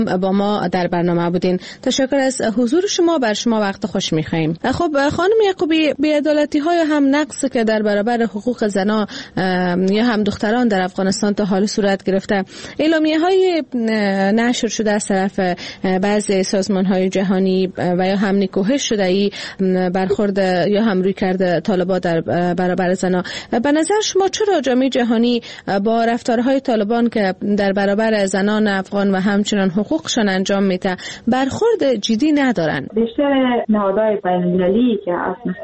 با ما در برنامه بودین. تشکر از حضور شما. بر شما وقت خوش می‌خوایم. خب خانم یعقوبی، بی‌عدالتی‌ها یا هم نقص که در برابر حقوق زنان یا هم دختران در افغانستان تا حال صورت گرفته، اعلامیه‌های نشر شده از طرف بعضی سازمان‌های جهانی و یا هم نکوهش شده ای برخورد یا هم رویکرد طالبان در برابر زنان. به نظر شما چرا جامعه جهانی با رفتارهای طالبان که در برابر زنان افغان و همچنان حقوقشان انجام میده برخورد جدی ندارن؟ بیشتر نهادهای بین‌المللی که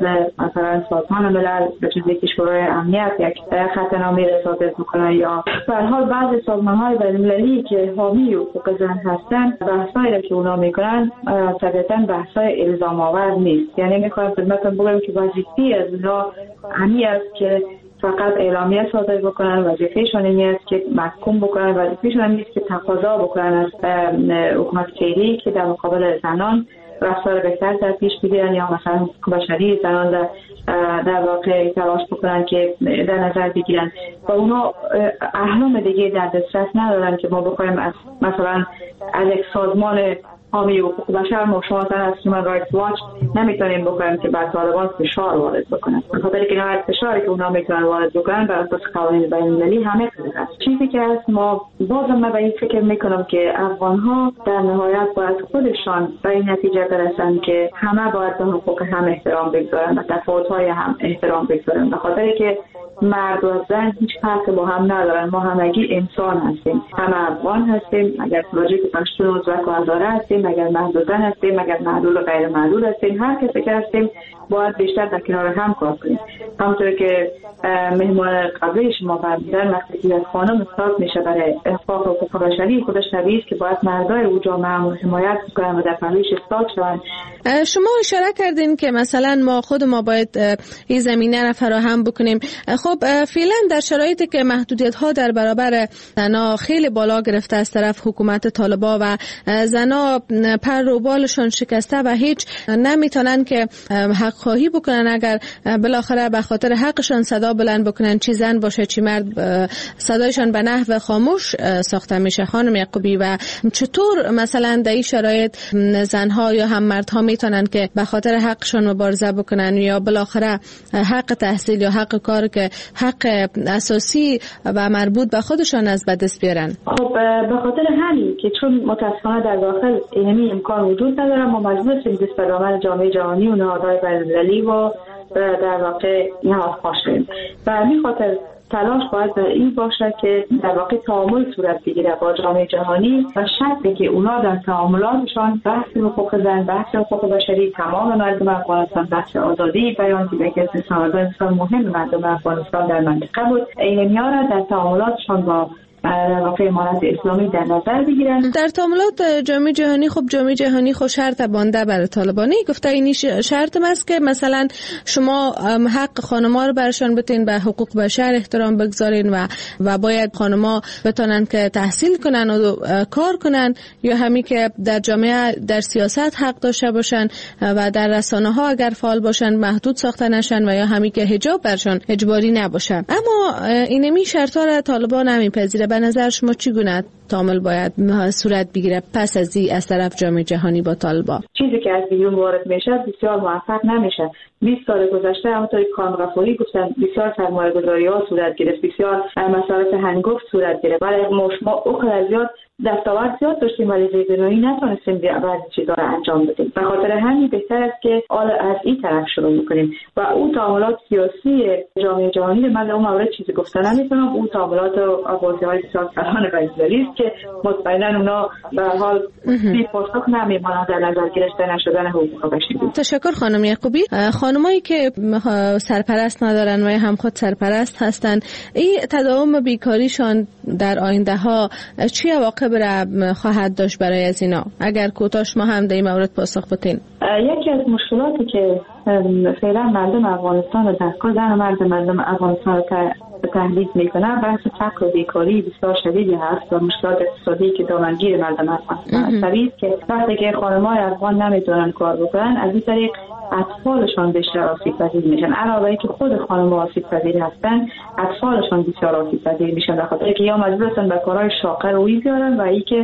مثلا سازمان ملل به جز کشورهای امنیت یک خطرنامه را صادر میکنن یا به هر حال بعضی سازمان‌های بین‌المللی که حامی حقوق زن هستند، بحثایی که اونا میکنن طبیعتاً بحثای الزام آور نیست. یعنی میخوام خدمتتون بگم که وظیفه از اونا همین است که فقط اعلامیه صادر بکنن، وظیفه‌شون این است که محکوم بکنن، وظیفه‌شون این است که تقاضا بکنن از حکومت فعلی که در مقابل زنان رفتار بهتر در پیش بگیرن یا مثلا حقوق بشری زنان در واقع تلاش بکنن که در نظر بگیرن و اونا اهرام دیگه در دسترس ندارن که ما بخوایم مثلا از یک سازمان حامی حقوق بشر ما شما از هیومن رایتس واچ نمیتونیم بکنیم که بر طالبان فشار وارد بکنن، به خاطر که نهایت فشاری که اونا میتونن وارد بکنن بر اساس قوانین بین‌المللی همه هست. چیزی که هست ما بازم من به این فکر میکنم که افغان‌ها در نهایت باید خودشان به این نتیجه برسن که همه باید به حقوق هم احترام بگذارن و تفاوت‌های هم احترام بگذارن، به خاطر که مرد و زن هیچ فرقی با هم ندارن. ما همگی انسان هستیم، همه افغان هستیم، اگر تاجیک پشتون ازبک و هزاره هستیم، اگر مرد و زن هستیم، اگر معلول و غیر معلول هستیم، هر کسی که هستیم باید بیشتر در کنار هم کار کنیم. همونطور که مهمان قبلی شما فرمودن، وقتی که یک خانم استاد میشه برای احقاق حقوق بشری، خودش طبیعی است که باید مردای او جامعه حمایت کنن و در پهلوش استاد شون. شما اشاره کردین که مثلا ما باید این زمینه را فراهم بکنیم. خب فعلا در شرایطی که محدودیت‌ها در برابر زن‌ها خیلی بالا گرفته از طرف حکومت طالبان و زن‌ها پر و بالشون شکسته و هیچ نمیتونن که حق خواهی بکنن، اگر بالاخره به خاطر حقشون صدا بلند بکنن، چی زن باشه چی مرد، صدایشان به نحو خاموش ساخته میشه. خانم یعقوبی، و چطور مثلا در این شرایط زن‌ها یا هم مردها میتونن که به خاطر حقشون مبارزه بکنن یا بالاخره حق تحصیل یا حق کار که حق اساسی و مربوط به خودشان از به دست بیارن؟ خب به خاطر همین که چون متاسفانه در داخل اینمی امکان وجود نداره، ما مجبور هستیم دست به دامن جامعه جهانی و نهادهای بین‌المللی و در واقع نهاد باشیم و همین خاطر تلاش باید در این باشه که در واقع تعامل صورت بگیره با جامعه جهانی و شرطی که اونا در تعاملاتشان بحث حقوق زن، بحث حقوق بشری، تمام مردم افغانستان، بحث آزادی بیان که یکی از استانداردهای مهم مردم افغانستان در منطقه بود، این میاره در تعاملاتشان با واقع امارت اسلامی در نظر بگیرن. در تعاملات جامعه جهانی، خب جامعه جهانی خود شرط بانده برای طالبانی گفته این شرط است که مثلا شما حق خانم‌ها رو برشان بتین، به حقوق بشر احترام بگذارین و باید خانم‌ها بتونن که تحصیل کنن و کار کنن، یا همی که در جامعه در سیاست حق داشته باشن و در رسانه‌ها اگر فعال باشن محدود ساخته نشن و یا همی که حجاب برشان اجباری نباشه. اما اینمی شرط‌ها را طالبان نمیپذیره. به نظر شما چگونه تعامل باید صورت بگیره پس از این از طرف جامعه جهانی با طالبان؟ چیزی که از بیرون وارد میشه بسیار موفق نمیشه. 20 سال گذشته همونطوری کان غفوری گفتن بسیار سرمایه‌گذاری‌ها صورت گرفت، بسیار مسائل هنگفت صورت گرفت، ولی ما اوقات زیاد دستاورد زیاد داشتیم ولی زیربنایی نتونستیم بعضی چیزا رو انجام بدیم. به خاطر همین بهتر است که از این طرف شروع کنیم و اون تعاملات سیاسی جامعه جهانی من اون مورد چیزی گفتن نمیتونم. اون تعاملات آوازهای سیاستمداران بین‌المللی است که مطمئنا اونا به هر حال بی پاسخ نمیمانند در نظر گرفته نشدن حقوق بشری. تشکر خانم یعقوبی. خانمایی که سرپرست ندارن و هم خود سرپرست هستن، این تداوم بیکاریشان در آینده ها چی عواقب را خواهد داشت برای از اینا؟ اگر کوتاش ما هم در این مورد پاسخ بدین. یکی از مشکلاتی که فعلا مردم افغانستان و دستگاه زن و مردم افغانستان رو تهدید میکنه بحث فقر و بیکاری بسیار شدیدی هست و مشکلات اقتصادی که دامنگیر مردم افغانستان است که وقتی که خانم‌های افغان نمیتونن کار بکنن، از این طریق اطفالشان بیشتر آسیب پذیر میشن. علاوه اینکه خود خانم‌ها آسیب پذیر هستن، اطفالشان بسیار آسیب پذیر میشن، به خاطر اینکه یا مجبور هستن به کارهای شاق روی بیارن و اینکه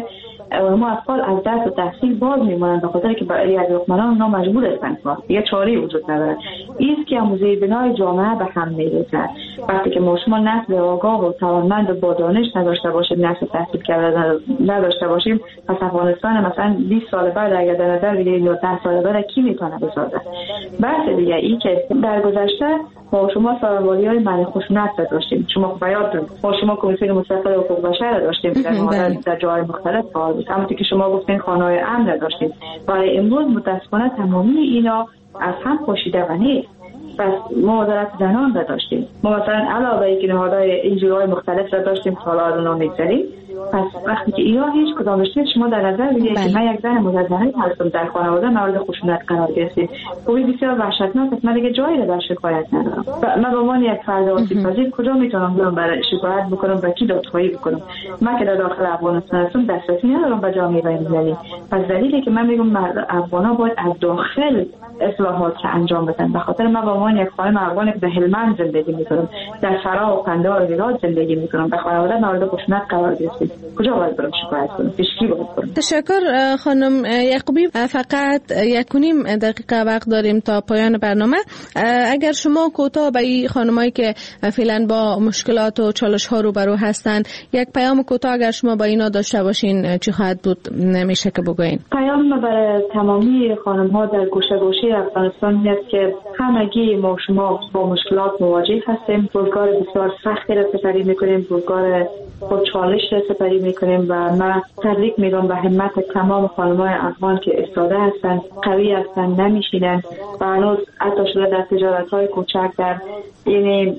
ما اطفال از درس و تحصیل باز میمونند به خاطر که برای از دشمنان اونا مجبور هستند دیگه چاره‌ای وجود نداره. این که آموزه بنای جامعه به هم میریزه. وقتی که ما شما نسل آگاه و توانمند و با دانش نداشته باشیم، نسل تحصیل کرده نداشته باشیم، پس افغانستان مثلا 20 سال بعد اگر در نظر بگیرید یا 10 سال بعد کی میتونه بسازه؟ بحث دیگه این که در گذشته ما شما سروالی‌های معنی خشونت داشتیم. شما بیاد ما شما کمیسیون مستقل حقوق بشر داشتیم در جای مختلف فعال بود. همونطور که شما گفتین خانه‌های امن داشتیم. برای امروز متأسفانه تمامی اینا از هم پاشیده و نیست. پس ما وزارت زنان را داشتیم. ما مثلا علاوه ای که نهادهای انجیوهای مختلف را داشتیم که حالا از اونها میگذریم. پس وقتی که اینا هیچ کدام داشتید شما در نظر بگیرید که من یک زن مزدحمی هستم در خانواده مورد خشونت قرار گرفتید. خوبی بسیار وحشتناک است. من دیگه جایی را برای شکایت ندارم. من به عنوان یک فرد آسیب‌پذیر کجا میتونم برم برای شکایت بکنم و کی دادخواهی بکنم؟ من که در داخل افغانستان هستم دسترسی ندارم به جامعه بین‌المللی. پس دلیلی که من میگم افغان‌ها باید از داخل اصلاحات را انجام بدن. به خاطر من به عنوان یک خانم افغانی که در هلمند زندگی میکنم، در فرا و قندهار و هرات زندگی میکنم، در خانواده مورد خشونت قرار گرفتم، کجا باید برم شکایت کنم؟ پیش کی باید برم؟ تشکر خانم یعقوبی. فقط 1.5 دقیقه وقت داریم تا پایان برنامه. اگر شما کوتاه به این خانمایی که فعلا با مشکلات و چالش ها روبرو هستند یک پیام کوتاه اگر شما با اینا داشته باشین چی خواهد بود نمیشه که بگوین؟ پیام برای تمامی خانم ها در گوشه گوشه افغانستان است که همگی ما شما با مشکلات مواجه هستیم. روزگار بسیار سختی را سپری میکنیم، روزگار با چالش را سپری میکنیم و من تبریک میگم به همت تمام خانم‌های افغان که ایستاده هستند، قوی هستند، نمیشینند و هنوز حتی شده در تجارت‌های کوچک، در یعنی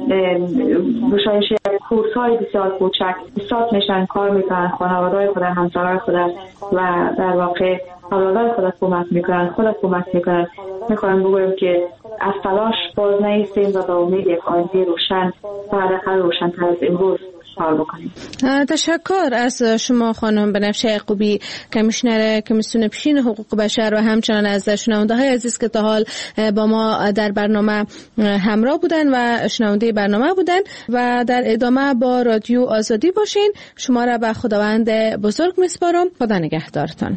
گشایش کورس‌های بسیار کوچک استاد میشن، کار میکنن، خانواده‌های خود، همسرای خود و در واقع اولادای خود کمک میکنن، خود کمک میکنن. میخوایم بگویم که از تلاش باز نیستیم و با امید یک آینده روشن و حداقل روشن‌تر از امروز کار بکنیم. تشکر از شما خانم بنفشه یعقوبی، کمیشنر کمیسیون پیشین حقوق بشر و همچنان از شنونده‌های عزیز که تا حال با ما در برنامه همراه بودن و شنونده برنامه بودن و در ادامه با رادیو آزادی باشین. شما را به خداوند بزرگ میسپارم. خدا نگهدارتان.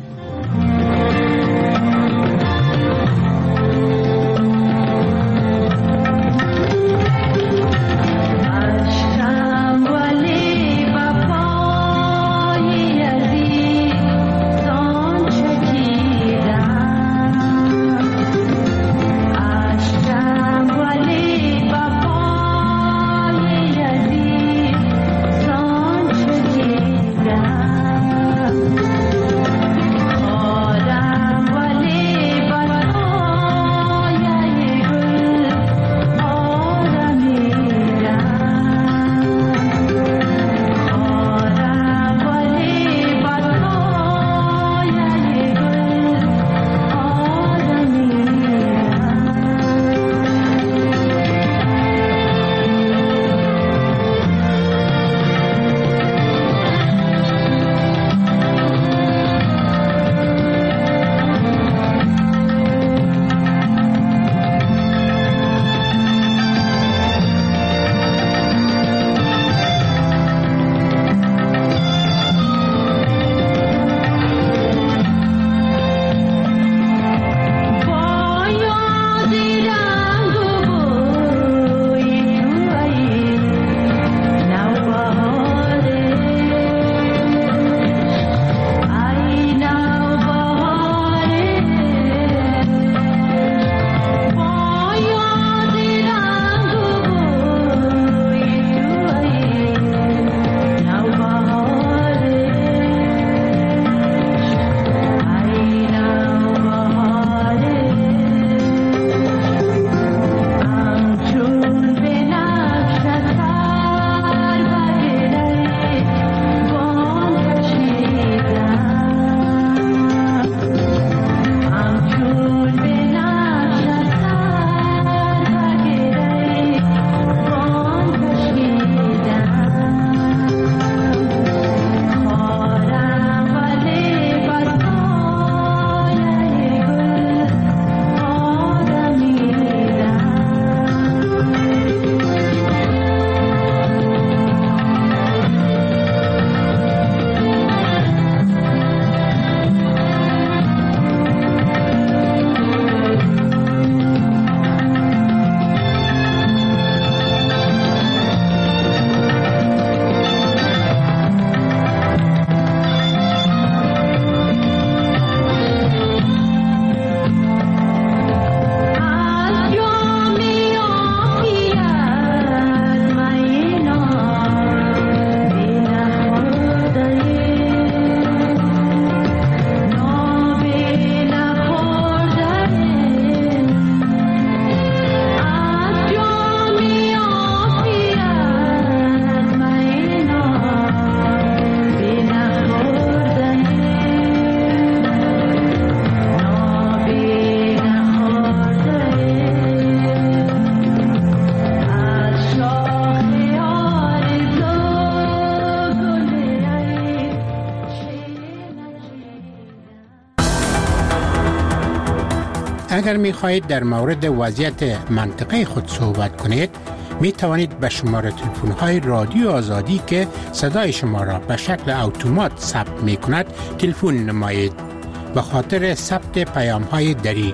اگر می خواهید در مورد وضعیت منطقه خود صحبت کنید، می توانید به شماره تلفن های رادیو آزادی که صدای شما را به شکل اتومات ثبت می کند تلفن نمایید. به خاطر ثبت پیام های دری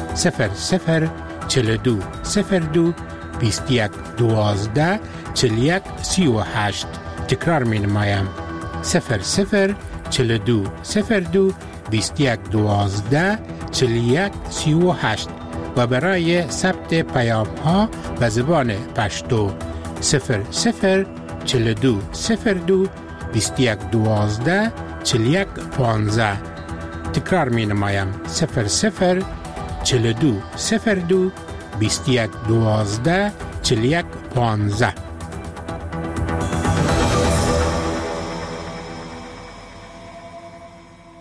0042 02 21 12 41 38. تکرار می نمایم 0042 02 21 12 41 38 و برای ثبت پیام ها به زبان پشتو 0042 02 21 12 41 15. تکرار می نمایم 0042 02 21 12 41 15.